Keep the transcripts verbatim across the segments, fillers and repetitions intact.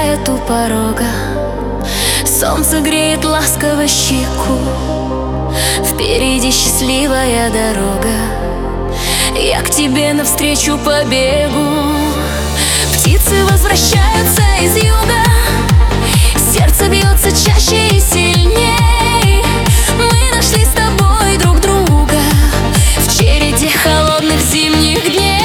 застывает у порога. Солнце греет ласково щеку, впереди счастливая дорога. Я к тебе навстречу побегу. Птицы возвращаются из юга, сердце бьется чаще и сильней. Мы нашли с тобой друг друга в череде холодных зимних дней.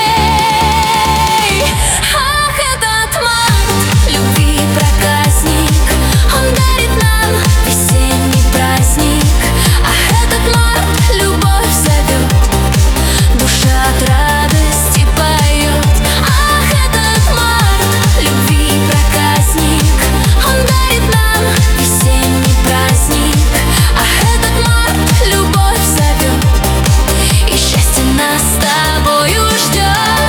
Ах, этот март, любви проказник, он дарит нам весенний праздник. Ах, этот март, любовь зовет, душа от радости поет. Ах, этот март, любви проказник, он дарит нам весенний праздник. Ах, этот март, любовь зовет, и счастье нас с тобою ждет.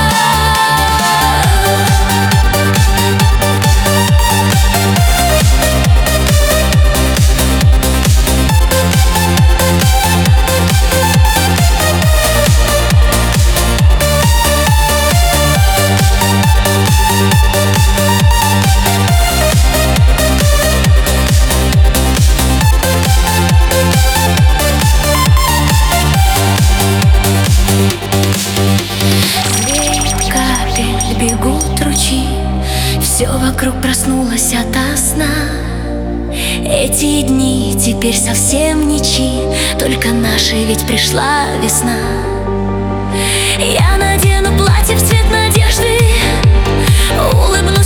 Бегут ручьи, все вокруг проснулось ото сна. Эти дни теперь совсем ничьи, только наши, ведь пришла весна. Я надену платье в цвет надежды, улыбнусь